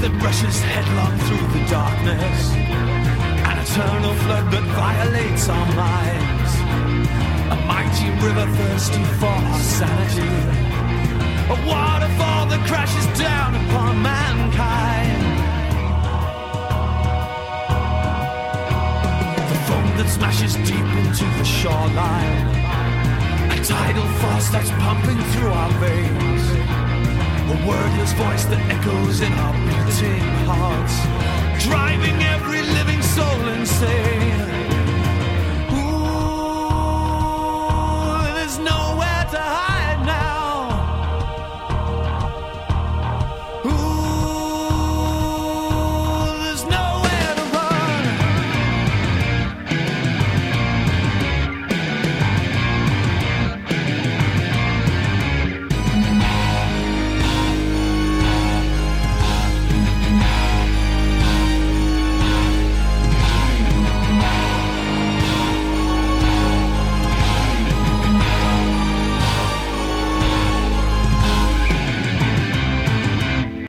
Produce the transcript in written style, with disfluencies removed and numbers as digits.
that rushes headlong through the darkness, an eternal flood that violates our minds, a mighty river thirsty for our sanity, a waterfall that crashes down upon mankind, the foam that smashes deep into the shoreline, a tidal force that's pumping through our veins, a wordless voice that echoes in our beating hearts, driving every living soul insane.